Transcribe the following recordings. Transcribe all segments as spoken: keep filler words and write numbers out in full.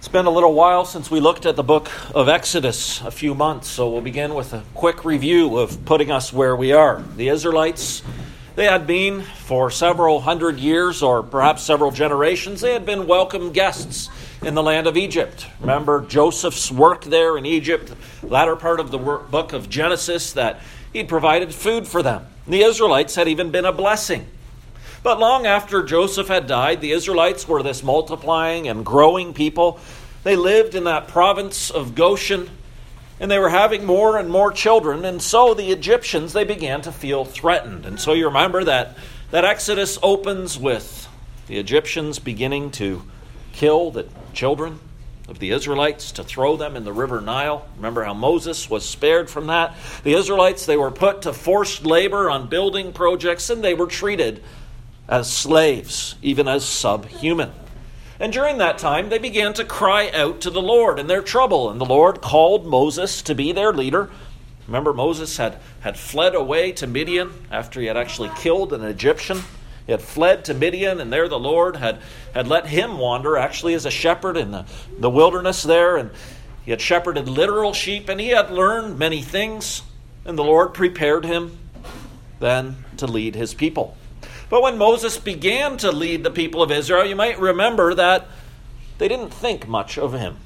It's been a little while since we looked at the book of Exodus, a few months, so we'll begin with a quick review of putting us where we are. The Israelites, they had been for several hundred years or perhaps several generations, they had been welcome guests in the land of Egypt. Remember Joseph's work there in Egypt, latter part of the work, book of Genesis, that he'd provided food for them. The Israelites had even been a blessing. But long after Joseph had died, the Israelites were this multiplying and growing people. They lived in that province of Goshen, and they were having more and more children. And so the Egyptians, they began to feel threatened. And so you remember that, that Exodus opens with the Egyptians beginning to kill the children of the Israelites, to throw them in the river Nile. Remember how Moses was spared from that? The Israelites, they were put to forced labor on building projects, and they were treated as slaves, even as subhuman. And during that time, they began to cry out to the Lord in their trouble. And the Lord called Moses to be their leader. Remember, Moses had, had fled away to Midian after he had actually killed an Egyptian. He had fled to Midian, and there the Lord had, had let him wander, actually as a shepherd in the, the wilderness there. And he had shepherded literal sheep, and he had learned many things. And the Lord prepared him then to lead his people. But when Moses began to lead the people of Israel, you might remember that they didn't think much of him.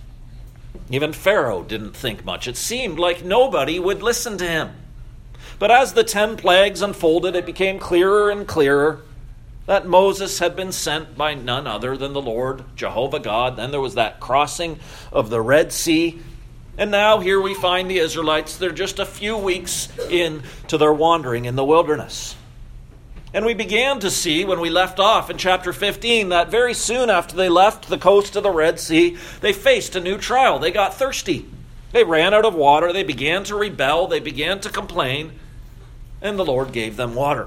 Even Pharaoh didn't think much. It seemed like nobody would listen to him. But as the ten plagues unfolded, it became clearer and clearer that Moses had been sent by none other than the Lord, Jehovah God. Then there was that crossing of the Red Sea. And now here we find the Israelites. They're just a few weeks into their wandering in the wilderness. And we began to see, when we left off in chapter fifteen, that very soon after they left the coast of the Red Sea, they faced a new trial. They got thirsty. They ran out of water. They began to rebel. They began to complain. And the Lord gave them water.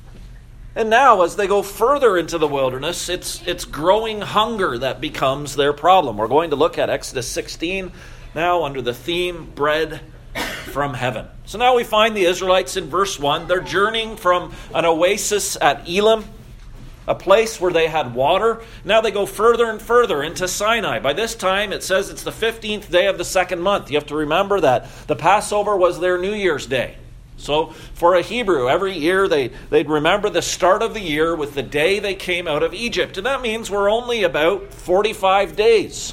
And now, as they go further into the wilderness, it's, it's growing hunger that becomes their problem. We're going to look at Exodus sixteen now under the theme, Bread from Heaven. So now we find the Israelites in verse one. They're journeying from an oasis at Elim, a place where they had water. Now they go further and further into Sinai. By this time, it says it's the fifteenth day of the second month. You have to remember that the Passover was their New Year's Day. So for a Hebrew, every year they, they'd remember the start of the year with the day they came out of Egypt. And that means we're only about forty-five days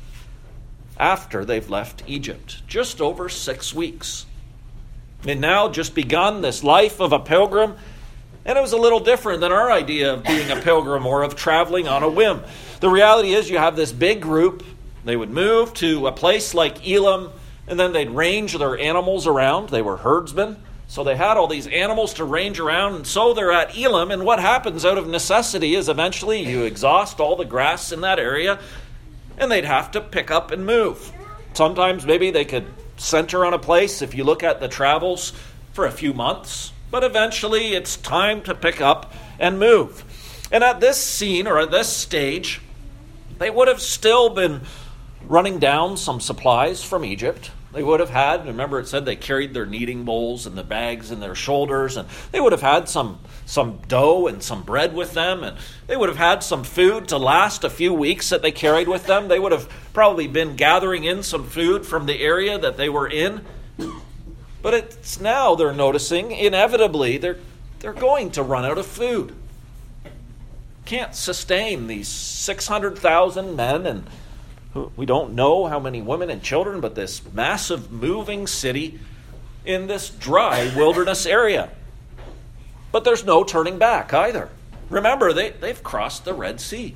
after they've left Egypt. Just over six weeks. They'd now just begun this life of a pilgrim, and it was a little different than our idea of being a pilgrim or of traveling on a whim. The reality is you have this big group. They would move to a place like Elim, and then they'd range their animals around. They were herdsmen, so they had all these animals to range around, and so they're at Elim, and what happens out of necessity is eventually you exhaust all the grass in that area, and they'd have to pick up and move. Sometimes maybe they could center on a place if you look at the travels for a few months. But eventually it's time to pick up and move. And at this scene or at this stage, they would have still been running down some supplies from Egypt. They would have had, remember it said they carried their kneading bowls and the bags in their shoulders, and they would have had some, some dough and some bread with them, and they would have had some food to last a few weeks that they carried with them. They would have probably been gathering in some food from the area that they were in. But it's now they're noticing, inevitably, they're, they're going to run out of food. Can't sustain these six hundred thousand men, and we don't know how many women and children, but this massive moving city in this dry wilderness area. But there's no turning back either. Remember, they, they've crossed the Red Sea.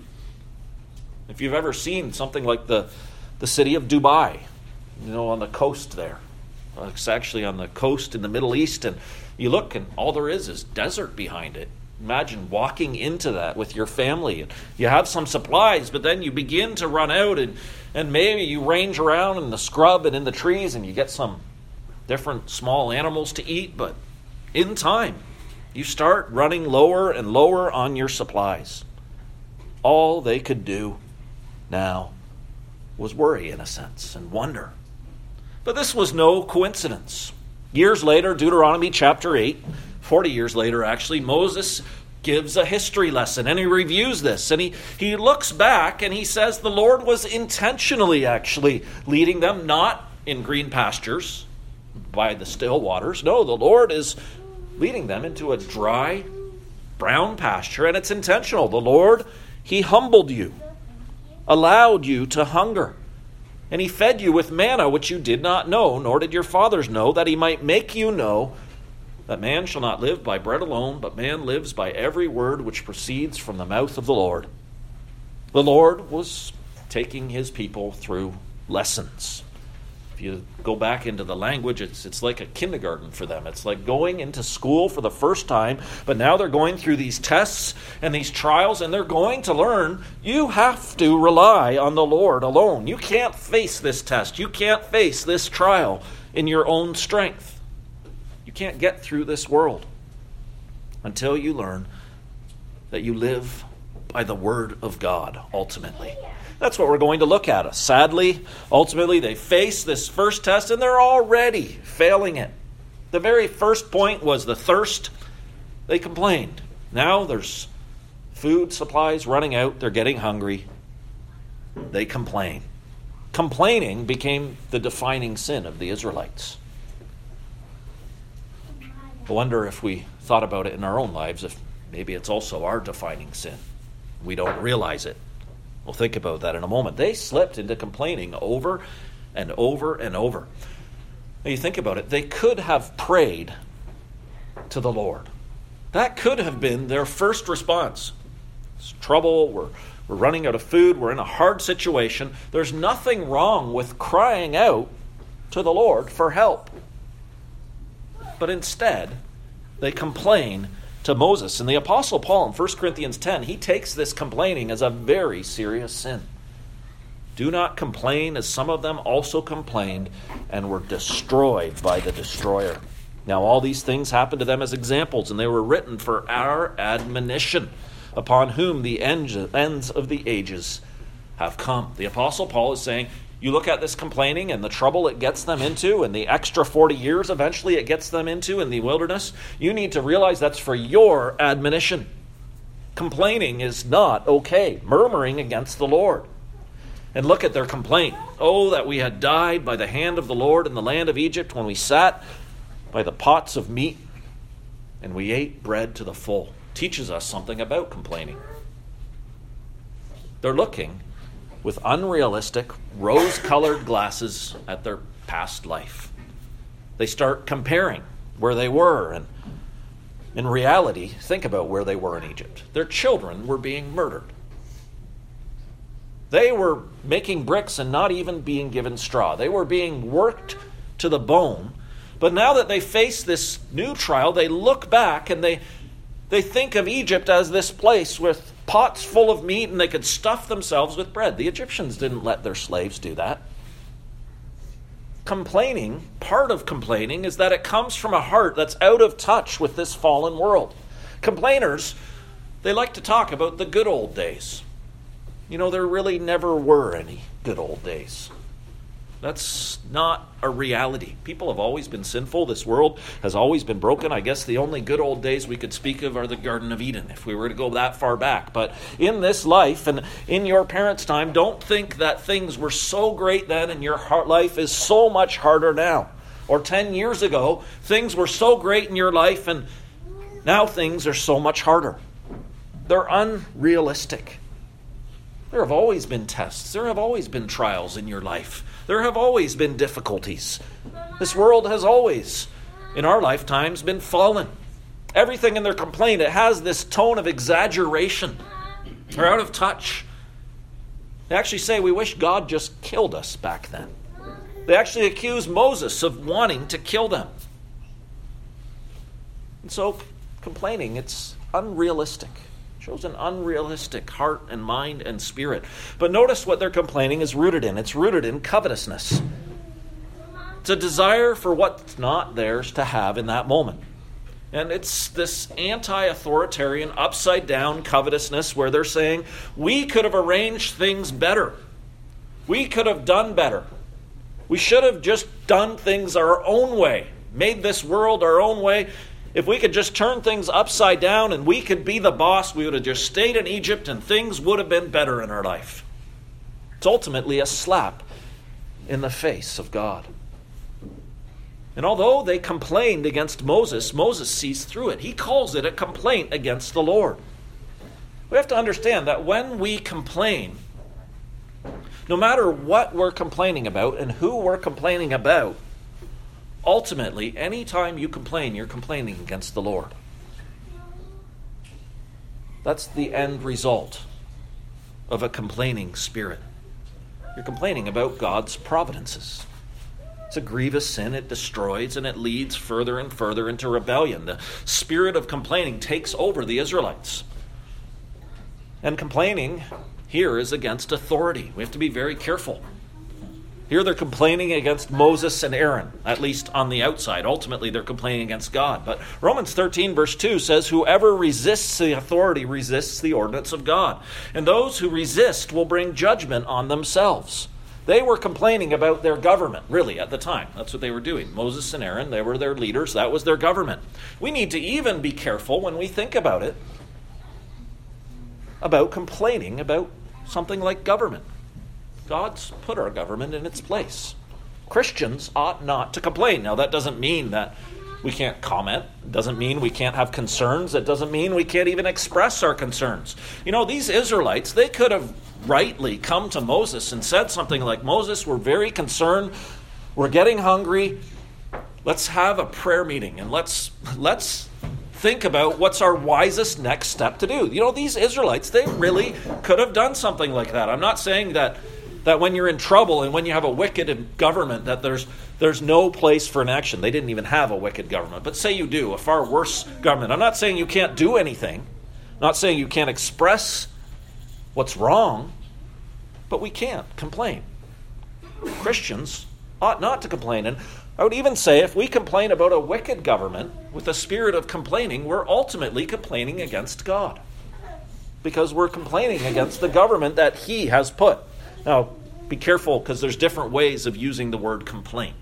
If you've ever seen something like the, the city of Dubai, you know, on the coast there. It's actually on the coast in the Middle East, and you look and all there is is desert behind it. Imagine walking into that with your family. You have some supplies, but then you begin to run out, and, and maybe you range around in the scrub and in the trees, and you get some different small animals to eat. But in time, you start running lower and lower on your supplies. All they could do now was worry, in a sense, and wonder. But this was no coincidence. Years later, Deuteronomy chapter eight, forty years later actually, Moses gives a history lesson, and he reviews this, and he, he looks back, and he says the Lord was intentionally actually leading them, not in green pastures by the still waters. No, the Lord is leading them into a dry, brown pasture, and it's intentional. The Lord, he humbled you, allowed you to hunger, and he fed you with manna which you did not know, nor did your fathers know, that he might make you know that man shall not live by bread alone, but man lives by every word which proceeds from the mouth of the Lord. The Lord was taking his people through lessons. If you go back into the language, it's, it's like a kindergarten for them. It's like going into school for the first time, but now they're going through these tests and these trials, and they're going to learn you have to rely on the Lord alone. You can't face this test. You can't face this trial in your own strength. You can't get through this world until you learn that you live by the Word of God, ultimately. That's what we're going to look at. Sadly, ultimately, they face this first test, and they're already failing it. The very first point was the thirst. They complained. Now there's food supplies running out. They're getting hungry. They complain. Complaining became the defining sin of the Israelites. I wonder if we thought about it in our own lives, if maybe it's also our defining sin. We don't realize it. We'll think about that in a moment. They slipped into complaining over and over and over. Now you think about it, they could have prayed to the Lord. That could have been their first response. It's trouble, we're, we're running out of food, we're in a hard situation. There's nothing wrong with crying out to the Lord for help. But instead, they complain to Moses. And the Apostle Paul in First Corinthians ten, he takes this complaining as a very serious sin. Do not complain, as some of them also complained and were destroyed by the destroyer. Now all these things happened to them as examples, and they were written for our admonition, upon whom the ends of the ages have come. The Apostle Paul is saying, you look at this complaining and the trouble it gets them into and the extra forty years eventually it gets them into in the wilderness, you need to realize that's for your admonition. Complaining is not okay. Murmuring against the Lord. And look at their complaint. Oh, that we had died by the hand of the Lord in the land of Egypt, when we sat by the pots of meat and we ate bread to the full. Teaches us something about complaining. They're looking with unrealistic, rose-colored glasses at their past life. They start comparing where they were, and in reality, think about where they were in Egypt. Their children were being murdered. They were making bricks and not even being given straw. They were being worked to the bone. But now that they face this new trial, they look back and they They think of Egypt as this place with pots full of meat, and they could stuff themselves with bread. The Egyptians didn't let their slaves do that. Complaining, part of complaining, is that it comes from a heart that's out of touch with this fallen world. Complainers, they like to talk about the good old days. You know, there really never were any good old days. That's not a reality. People have always been sinful. This world has always been broken. I guess the only good old days we could speak of are the Garden of Eden, if we were to go that far back. But in this life and in your parents' time, don't think that things were so great then and your heart life is so much harder now. Or ten years ago, things were so great in your life and now things are so much harder. They're unrealistic. There have always been tests. There have always been trials in your life. There have always been difficulties. This world has always, in our lifetimes, been fallen. Everything in their complaint, it has this tone of exaggeration. They're out of touch. They actually say, we wish God just killed us back then. They actually accuse Moses of wanting to kill them. And so, complaining, it's unrealistic. Shows an unrealistic heart and mind and spirit. But notice what their complaining is rooted in. It's rooted in covetousness. It's a desire for what's not theirs to have in that moment. And it's this anti-authoritarian, upside-down covetousness where they're saying, we could have arranged things better. We could have done better. We should have just done things our own way, made this world our own way. If we could just turn things upside down and we could be the boss, we would have just stayed in Egypt and things would have been better in our life. It's ultimately a slap in the face of God. And although they complained against Moses, Moses sees through it. He calls it a complaint against the Lord. We have to understand that when we complain, no matter what we're complaining about and who we're complaining about, ultimately, anytime you complain, you're complaining against the Lord. That's the end result of a complaining spirit. You're complaining about God's providences. It's a grievous sin. It destroys and it leads further and further into rebellion. The spirit of complaining takes over the Israelites. And complaining here is against authority. We have to be very careful. Here they're complaining against Moses and Aaron, at least on the outside. Ultimately, they're complaining against God. But Romans thirteen verse two says, whoever resists the authority resists the ordinance of God. And those who resist will bring judgment on themselves. They were complaining about their government, really, at the time. That's what they were doing. Moses and Aaron, they were their leaders. That was their government. We need to even be careful when we think about it, about complaining about something like government. God's put our government in its place. Christians ought not to complain. Now, that doesn't mean that we can't comment. It doesn't mean we can't have concerns. It doesn't mean we can't even express our concerns. You know, these Israelites, they could have rightly come to Moses and said something like, Moses, we're very concerned. We're getting hungry. Let's have a prayer meeting and let's let's think about what's our wisest next step to do. You know, these Israelites, they really could have done something like that. I'm not saying that that when you're in trouble and when you have a wicked government, that there's there's no place for an action. They didn't even have a wicked government. But say you do, a far worse government. I'm not saying you can't do anything. I'm not saying you can't express what's wrong, but we can't complain. Christians ought not to complain. And I would even say if we complain about a wicked government with a spirit of complaining, we're ultimately complaining against God. Because we're complaining against the government that He has put. Now, be careful because there's different ways of using the word complaint.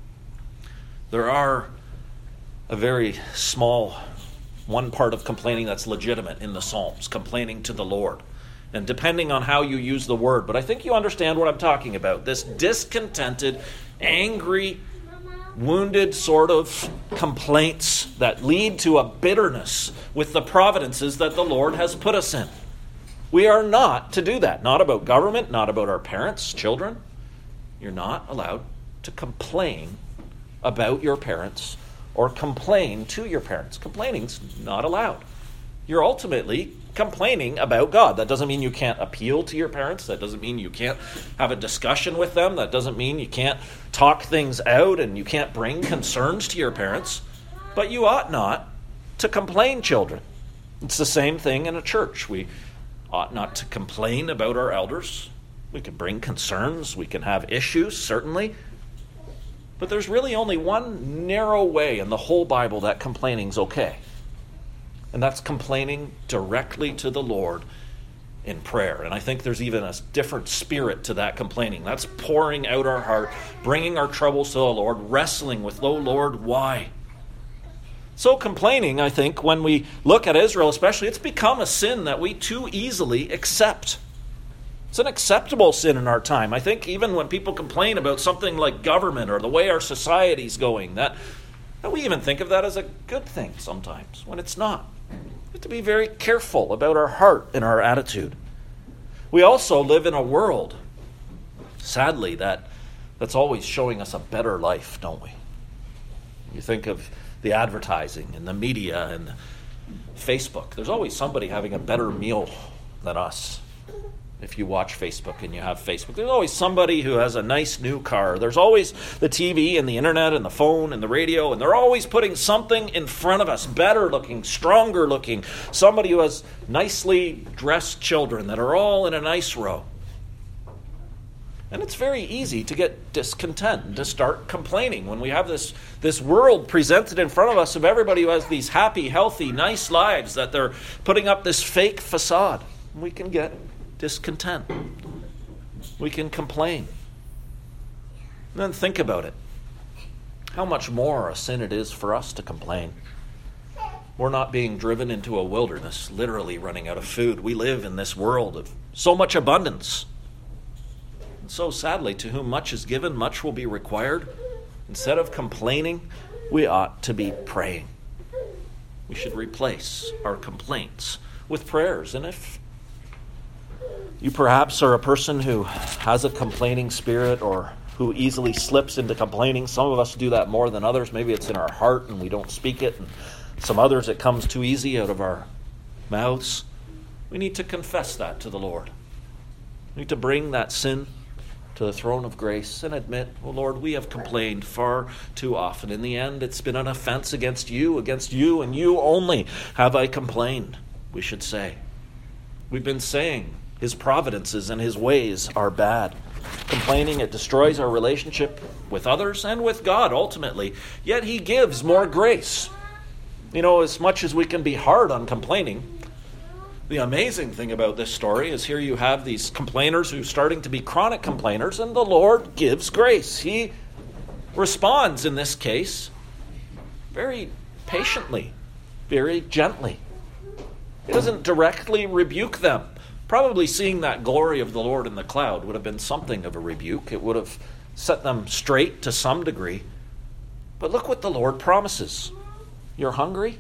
There are a very small one part of complaining that's legitimate in the Psalms, complaining to the Lord. And depending on how you use the word, but I think you understand what I'm talking about. This discontented, angry, wounded sort of complaints that lead to a bitterness with the providences that the Lord has put us in. We are not to do that. Not about government, not about our parents, children. You're not allowed to complain about your parents or complain to your parents. Complaining's not allowed. You're ultimately complaining about God. That doesn't mean you can't appeal to your parents. That doesn't mean you can't have a discussion with them. That doesn't mean you can't talk things out and you can't bring concerns to your parents. But you ought not to complain, children. It's the same thing in a church. We ought not to complain about our elders. We can bring concerns. We can have issues, certainly. But there's really only one narrow way in the whole Bible that complaining's okay. And that's complaining directly to the Lord in prayer. And I think there's even a different spirit to that complaining. That's pouring out our heart, bringing our troubles to the Lord, wrestling with, oh Lord, why? So complaining, I think, when we look at Israel especially, it's become a sin that we too easily accept. It's an acceptable sin in our time. I think even when people complain about something like government or the way our society's going, that, that we even think of that as a good thing sometimes, when it's not. We have to be very careful about our heart and our attitude. We also live in a world, sadly, that that's always showing us a better life, don't we? You think of the advertising and the media and Facebook. There's always somebody having a better meal than us. If you watch Facebook and you have Facebook, there's always somebody who has a nice new car. There's always the T V and the internet and the phone and the radio, and they're always putting something in front of us, better looking, stronger looking, somebody who has nicely dressed children that are all in a nice row. And it's very easy to get discontent and to start complaining when we have this, this world presented in front of us of everybody who has these happy, healthy, nice lives, that they're putting up this fake facade. We can get discontent. We can complain. And then think about it. How much more a sin it is for us to complain. We're not being driven into a wilderness, literally running out of food. We live in this world of so much abundance. And so sadly, to whom much is given, much will be required. Instead of complaining, we ought to be praying. We should replace our complaints with prayers. And if you perhaps are a person who has a complaining spirit or who easily slips into complaining, some of us do that more than others. Maybe it's in our heart and we don't speak it. And some others, it comes too easy out of our mouths. We need to confess that to the Lord. We need to bring that sin to the throne of grace and admit, well, Lord, we have complained far too often. In the end, it's been an offense against you, against you, and you only have I complained, we should say. We've been saying his providences and his ways are bad. Complaining, it destroys our relationship with others and with God ultimately. Yet he gives more grace. You know, as much as we can be hard on complaining, the amazing thing about this story is here you have these complainers who are starting to be chronic complainers, and the Lord gives grace. He responds in this case very patiently, very gently. He doesn't directly rebuke them. Probably seeing that glory of the Lord in the cloud would have been something of a rebuke. It would have set them straight to some degree. But look what the Lord promises. You're hungry?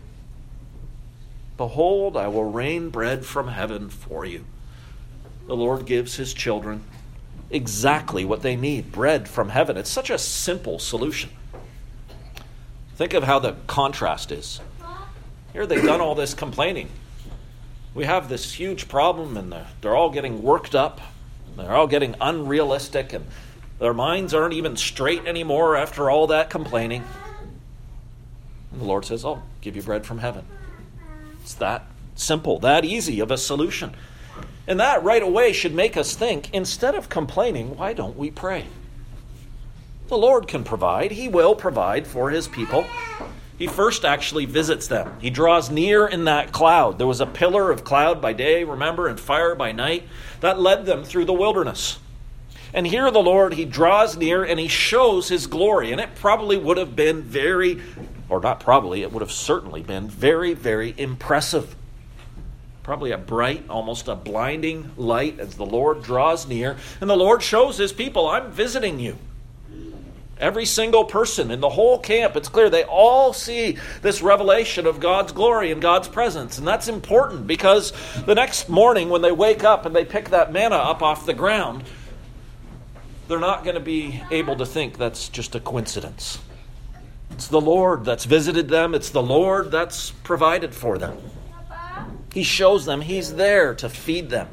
Behold, I will rain bread from heaven for you. The Lord gives his children exactly what they need, bread from heaven. It's such a simple solution. Think of how the contrast is. Here they've done all this complaining. We have this huge problem, and they're, they're all getting worked up. They're all getting unrealistic, and their minds aren't even straight anymore after all that complaining. And the Lord says, I'll give you bread from heaven. It's that simple, that easy of a solution. And that right away should make us think, instead of complaining, why don't we pray? The Lord can provide. He will provide for his people. He first actually visits them. He draws near in that cloud. There was a pillar of cloud by day, remember, and fire by night. That led them through the wilderness. And here the Lord, he draws near and he shows his glory. And it probably would have been very, or not probably, it would have certainly been very, very impressive. Probably a bright, almost a blinding light as the Lord draws near. And the Lord shows his people, I'm visiting you. Every single person in the whole camp, it's clear, they all see this revelation of God's glory and God's presence. And that's important because the next morning when they wake up and they pick that manna up off the ground, they're not going to be able to think that's just a coincidence. It's the Lord that's visited them. It's the Lord that's provided for them. He shows them he's there to feed them.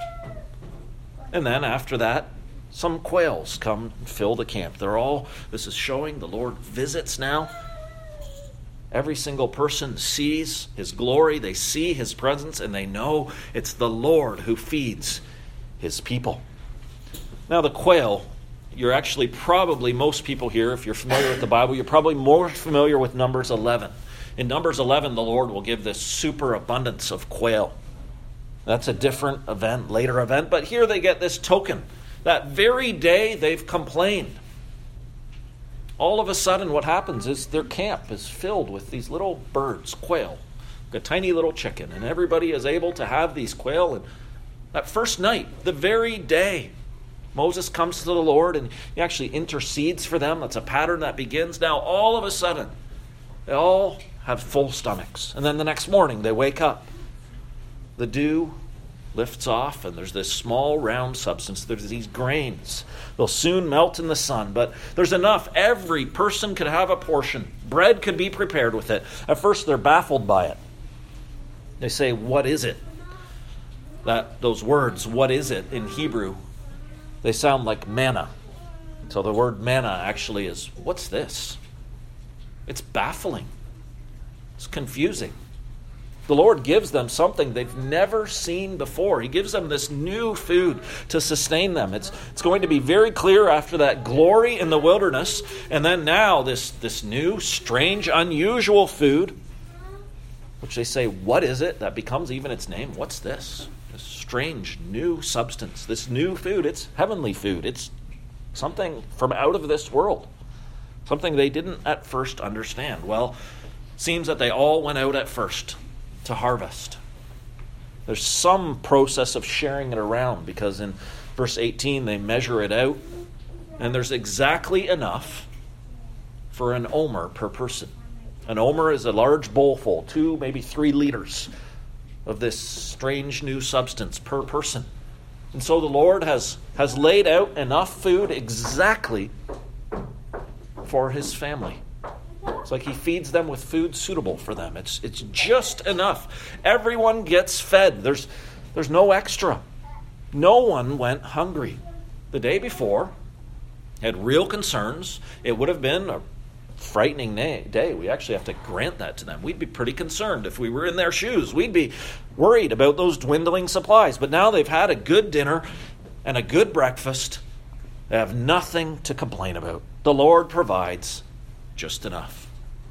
And then after that, some quails come and fill the camp. They're all, this is showing the Lord visits now. Every single person sees his glory. They see his presence and they know it's the Lord who feeds his people. Now the quail, you're actually probably, most people here, if you're familiar with the Bible, you're probably more familiar with Numbers eleven. In Numbers eleven, the Lord will give this superabundance of quail. That's a different event, later event, but here they get this token. That very day they've complained. All of a sudden what happens is their camp is filled with these little birds, quail, a tiny little chicken, and everybody is able to have these quail. And that first night, the very day, Moses comes to the Lord and he actually intercedes for them. That's a pattern that begins. Now all of a sudden, they all have full stomachs. And then the next morning they wake up. The dew lifts off, and there's this small round substance. There's these grains. They'll soon melt in the sun, but there's enough. Every person could have a portion. Bread could be prepared with it. At first, they're baffled by it. They say, what is it? That those words, what is it, in Hebrew, they sound like manna. So the word manna actually is, what's this? It's baffling. It's confusing. The Lord gives them something they've never seen before. He gives them this new food to sustain them. It's, it's going to be very clear after that glory in the wilderness, and then now this, this new, strange, unusual food, which they say, what is it? That becomes even its name. What's this? This strange new substance, this new food. It's heavenly food. It's something from out of this world, something they didn't at first understand. Well, seems that they all went out at first to harvest. There's some process of sharing it around, because in verse eighteen they measure it out, and there's exactly enough for an omer per person. An omer is a large bowlful, two, maybe three liters of this strange new substance per person. And so the Lord has, has laid out enough food exactly for his family. It's like he feeds them with food suitable for them. It's it's just enough. Everyone gets fed. There's there's no extra. No one went hungry. The day before had real concerns. It would have been a frightening day. We actually have to grant that to them. We'd be pretty concerned if we were in their shoes. We'd be worried about those dwindling supplies. But now they've had a good dinner and a good breakfast. They have nothing to complain about. The Lord provides just enough.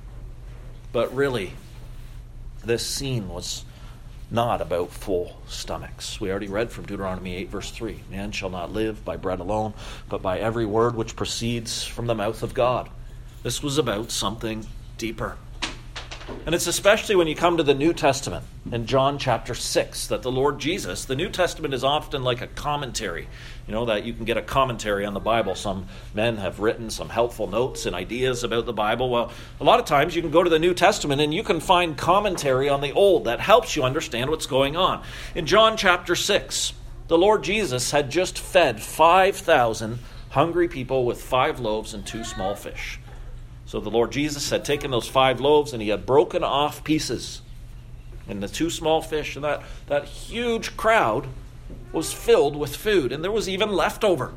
But really, this scene was not about full stomachs. We already read from Deuteronomy eight, verse three. Man shall not live by bread alone, but by every word which proceeds from the mouth of God. This was about something deeper. And it's especially when you come to the New Testament in John chapter six that the Lord Jesus, the New Testament is often like a commentary. You know, that you can get a commentary on the Bible. Some men have written some helpful notes and ideas about the Bible. Well, a lot of times you can go to the New Testament and you can find commentary on the Old that helps you understand what's going on. In John chapter six, the Lord Jesus had just fed five thousand hungry people with five loaves and two small fish. So the Lord Jesus had taken those five loaves and he had broken off pieces. And the two small fish, and that, that huge crowd was filled with food. And there was even leftover.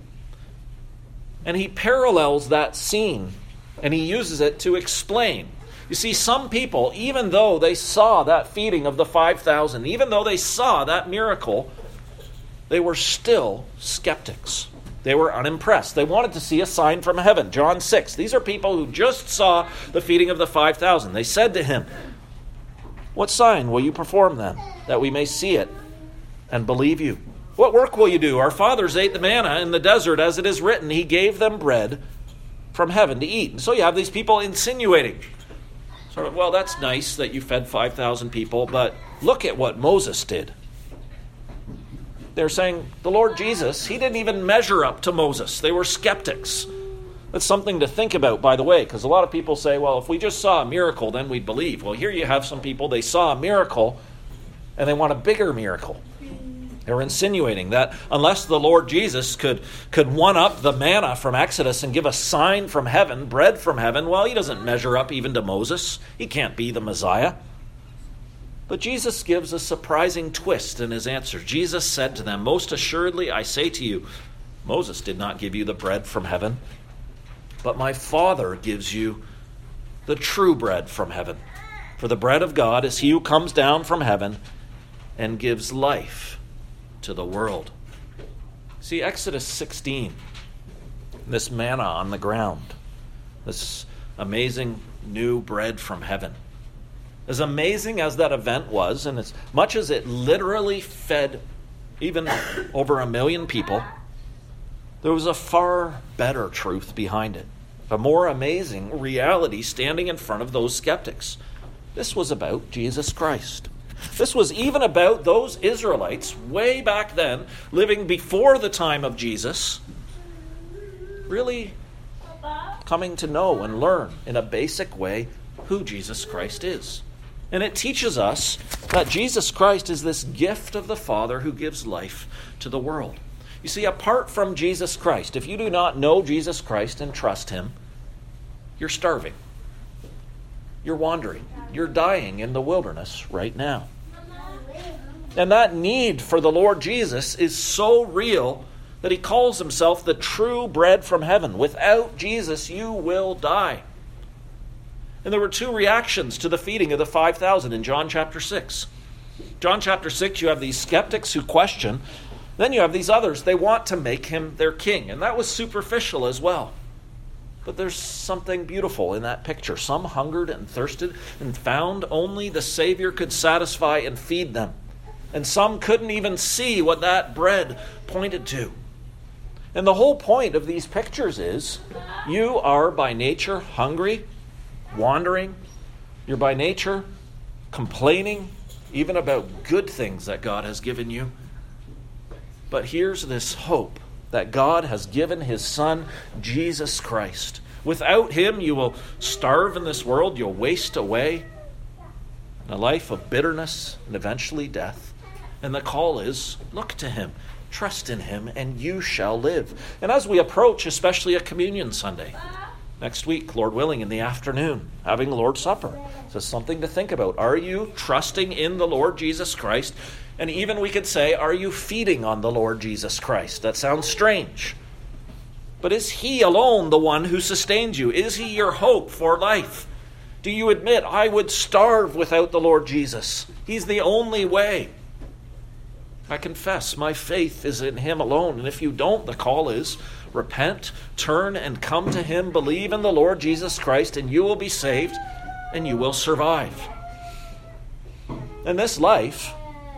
And he parallels that scene and he uses it to explain. You see, some people, even though they saw that feeding of the five thousand, even though they saw that miracle, they were still skeptics. They were unimpressed. They wanted to see a sign from heaven. John six. These are people who just saw the feeding of the five thousand. They said to him, "What sign will you perform then, that we may see it and believe you? What work will you do? Our fathers ate the manna in the desert, as it is written, he gave them bread from heaven to eat." And so you have these people insinuating, sort of, well, that's nice that you fed five thousand people, but look at what Moses did. They're saying the Lord Jesus, he didn't even measure up to Moses. They were skeptics. That's something to think about, by the way, because a lot of people say, well, if we just saw a miracle, then we'd believe. Well, here you have some people, they saw a miracle, and they want a bigger miracle. They're insinuating that unless the Lord Jesus could, could one-up the manna from Exodus and give a sign from heaven, bread from heaven, well, he doesn't measure up even to Moses. He can't be the Messiah. But Jesus gives a surprising twist in his answer. Jesus said to them, "Most assuredly, I say to you, Moses did not give you the bread from heaven, but my Father gives you the true bread from heaven. For the bread of God is he who comes down from heaven and gives life to the world." See, Exodus sixteen, this manna on the ground, this amazing new bread from heaven. As amazing as that event was, and as much as it literally fed even over a million people, there was a far better truth behind it, a more amazing reality standing in front of those skeptics. This was about Jesus Christ. This was even about those Israelites way back then, living before the time of Jesus, really coming to know and learn in a basic way who Jesus Christ is. And it teaches us that Jesus Christ is this gift of the Father who gives life to the world. You see, apart from Jesus Christ, if you do not know Jesus Christ and trust him, you're starving. You're wandering. You're dying in the wilderness right now. And that need for the Lord Jesus is so real that he calls himself the true bread from heaven. Without Jesus, you will die. And there were two reactions to the feeding of the five thousand in John chapter six. John chapter six, you have these skeptics who question. Then you have these others. They want to make him their king. And that was superficial as well. But there's something beautiful in that picture. Some hungered and thirsted and found only the Savior could satisfy and feed them. And some couldn't even see what that bread pointed to. And the whole point of these pictures is you are by nature hungry, wandering. You're by nature complaining even about good things that God has given you. But here's this hope that God has given his Son, Jesus Christ. Without him, you will starve in this world. You'll waste away in a life of bitterness and eventually death. And the call is, look to him, trust in him, and you shall live. And as we approach, especially a Communion Sunday, next week, Lord willing, in the afternoon, having Lord's Supper, so something to think about. Are you trusting in the Lord Jesus Christ? And even we could say, are you feeding on the Lord Jesus Christ? That sounds strange. But is he alone the one who sustains you? Is he your hope for life? Do you admit, I would starve without the Lord Jesus? He's the only way. I confess my faith is in him alone. And if you don't, the call is repent, turn, and come to him. Believe in the Lord Jesus Christ, and you will be saved, and you will survive. And this life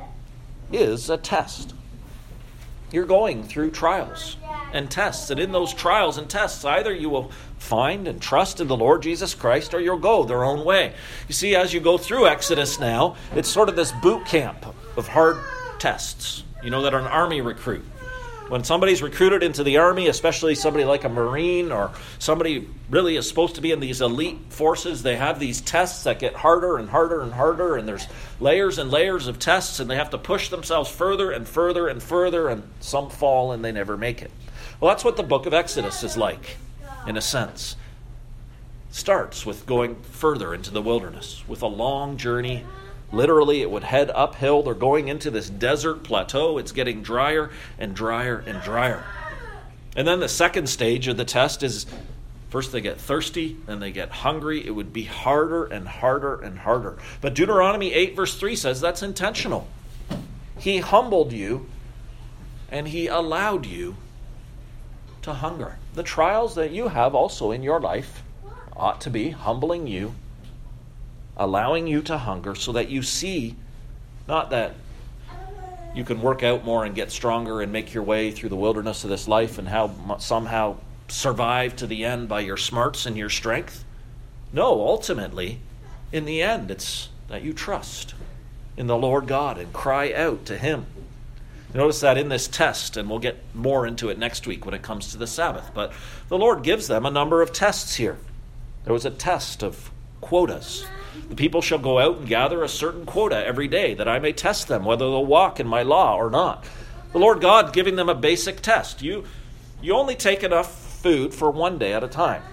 is a test. You're going through trials and tests. And in those trials and tests, either you will find and trust in the Lord Jesus Christ, or you'll go their own way. You see, as you go through Exodus now, it's sort of this boot camp of hard tests. You know that an army recruit, when somebody's recruited into the army, especially somebody like a Marine or somebody really is supposed to be in these elite forces, they have these tests that get harder and harder and harder, and there's layers and layers of tests, and they have to push themselves further and further and further, and some fall and they never make it. Well, that's what the book of Exodus is like, in a sense. It starts with going further into the wilderness, with a long journey. Literally, it would head uphill. They're going into this desert plateau. It's getting drier and drier and drier. And then the second stage of the test is, first they get thirsty, then they get hungry. It would be harder and harder and harder. But Deuteronomy eight verse three says that's intentional. He humbled you, and he allowed you to hunger. The trials that you have also in your life ought to be humbling you, allowing you to hunger, so that you see not that you can work out more and get stronger and make your way through the wilderness of this life and how somehow survive to the end by your smarts and your strength. No, ultimately, in the end, it's that you trust in the Lord God and cry out to him. Notice that in this test, and we'll get more into it next week when it comes to the Sabbath, but the Lord gives them a number of tests here. There was a test of quotas. The people shall go out and gather a certain quota every day, that I may test them, whether they'll walk in my law or not. The Lord God giving them a basic test. You, you only take enough food for one day at a time.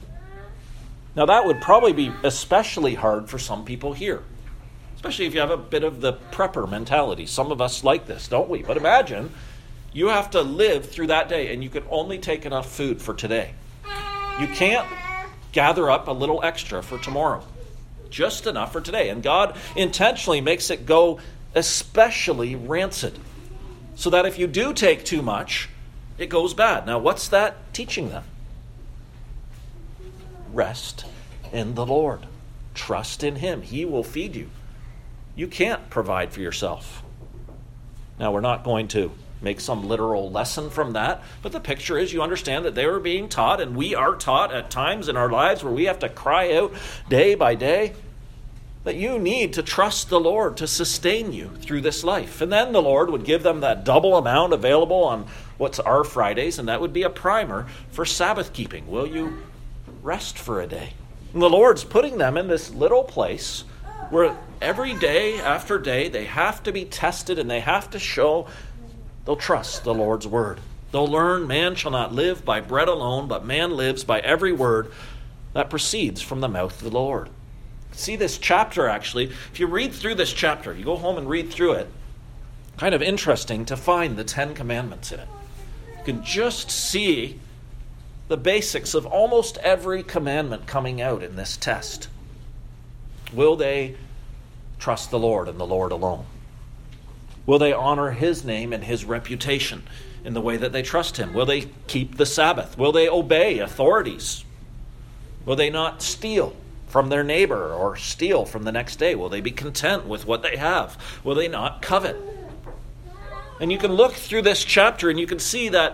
Now that would probably be especially hard for some people here, especially if you have a bit of the prepper mentality. Some of us like this, don't we? But imagine you have to live through that day, and you can only take enough food for today. You can't gather up a little extra for tomorrow. Just enough for today. And God intentionally makes it go especially rancid, so that if you do take too much, it goes bad. Now, what's that teaching them? Rest in the Lord. Trust in him. He will feed you. You can't provide for yourself. Now, we're not going to make some literal lesson from that, but the picture is you understand that they were being taught, and we are taught at times in our lives where we have to cry out day by day that you need to trust the Lord to sustain you through this life. And then the Lord would give them that double amount available on what's our Fridays, and that would be a primer for Sabbath keeping. Will you rest for a day? And the Lord's putting them in this little place where every day after day they have to be tested, and they have to show they'll trust the Lord's word. They'll learn man shall not live by bread alone, but man lives by every word that proceeds from the mouth of the Lord. See this chapter, actually, if you read through this chapter, you go home and read through it, kind of interesting to find the Ten Commandments in it. You can just see the basics of almost every commandment coming out in this test. Will they trust the Lord and the Lord alone? Will they honor his name and his reputation in the way that they trust him? Will they keep the Sabbath? Will they obey authorities? Will they not steal from their neighbor or steal from the next day? Will they be content with what they have? Will they not covet? And you can look through this chapter and you can see that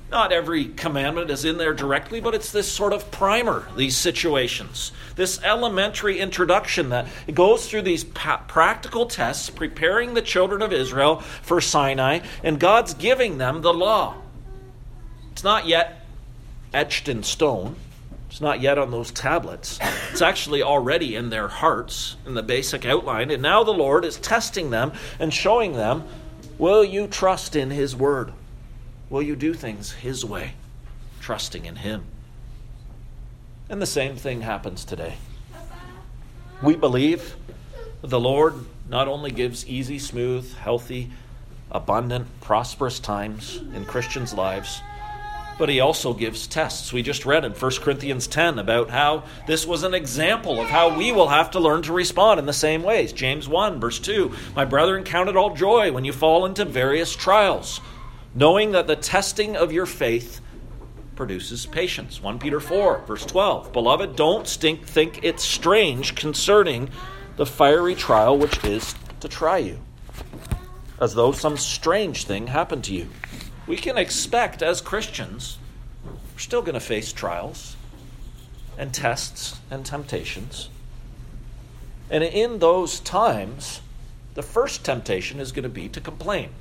Not every commandment is in there directly, but it's this sort of primer, these situations. This elementary introduction that goes through these pa- practical tests, preparing the children of Israel for Sinai, and God's giving them the law. It's not yet etched in stone. It's not yet on those tablets. It's actually already in their hearts, in the basic outline. And now the Lord is testing them and showing them, will you trust in His word? Will you do things His way, trusting in Him? And the same thing happens today. We believe the Lord not only gives easy, smooth, healthy, abundant, prosperous times in Christians' lives, but He also gives tests. We just read in First Corinthians ten about how this was an example of how we will have to learn to respond in the same ways. James one, verse two, my brethren, count it all joy when you fall into various trials, knowing that the testing of your faith produces patience. First Peter four, verse twelve, beloved, don't stink, think it's strange concerning the fiery trial which is to try you, as though some strange thing happened to you. We can expect as Christians, we're still going to face trials and tests and temptations. And in those times, the first temptation is going to be to complain.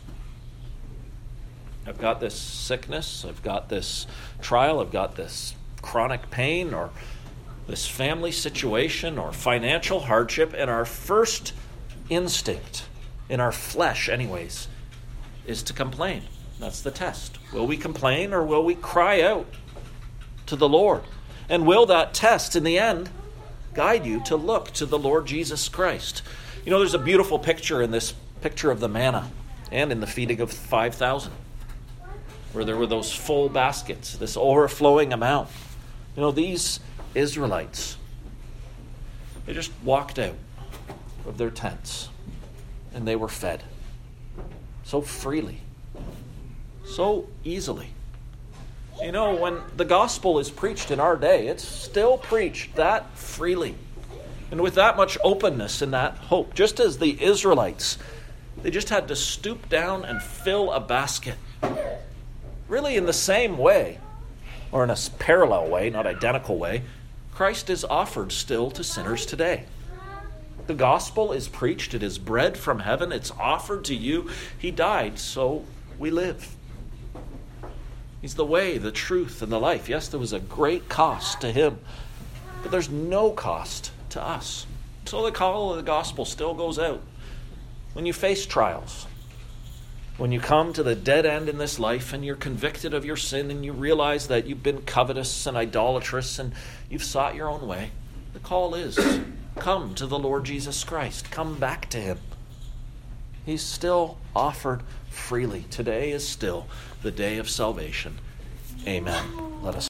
I've got this sickness, I've got this trial, I've got this chronic pain, or this family situation, or financial hardship, and our first instinct, in our flesh anyways, is to complain. That's the test. Will we complain or will we cry out to the Lord? And will that test in the end guide you to look to the Lord Jesus Christ? You know, there's a beautiful picture in this picture of the manna and in the feeding of five thousand, where there were those full baskets, this overflowing amount. You know, these Israelites, they just walked out of their tents and they were fed so freely, so easily. You know, when the gospel is preached in our day, it's still preached that freely and with that much openness and that hope. Just as the Israelites, they just had to stoop down and fill a basket. Really in the same way, or in a parallel way, not identical way, Christ is offered still to sinners today. The gospel is preached. It is bread from heaven. It's offered to you. He died, so we live. He's the way, the truth, and the life. Yes, there was a great cost to Him, but there's no cost to us. So the call of the gospel still goes out. When you face trials, when you come to the dead end in this life and you're convicted of your sin and you realize that you've been covetous and idolatrous and you've sought your own way, the call is, come to the Lord Jesus Christ. Come back to Him. He's still offered freely. Today is still the day of salvation. Amen. Let us